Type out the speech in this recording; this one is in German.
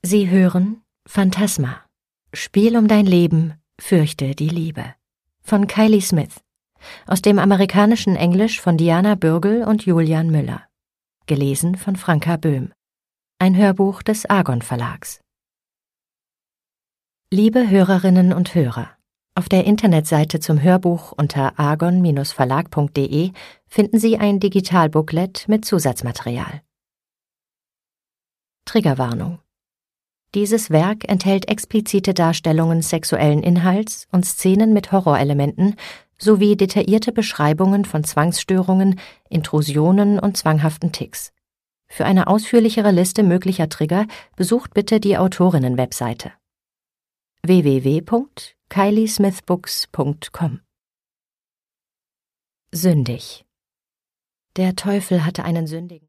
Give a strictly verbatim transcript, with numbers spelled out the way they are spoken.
Sie hören Phantasma. Spiel um dein Leben, fürchte die Liebe. Von Kylie Smith. Aus dem amerikanischen Englisch von Diana Bürgel und Julian Müller. Gelesen von Franka Böhm. Ein Hörbuch des Argon Verlags. Liebe Hörerinnen und Hörer, auf der Internetseite zum Hörbuch unter argon Verlag punkt de finden Sie ein Digitalbooklet mit Zusatzmaterial. Triggerwarnung. Dieses Werk enthält explizite Darstellungen sexuellen Inhalts und Szenen mit Horrorelementen sowie detaillierte Beschreibungen von Zwangsstörungen, Intrusionen und zwanghaften Tics. Für eine ausführlichere Liste möglicher Trigger besucht bitte die Autorinnen-Webseite w w w punkt kylie smith books punkt com. Sündig. Der Teufel hatte einen sündigen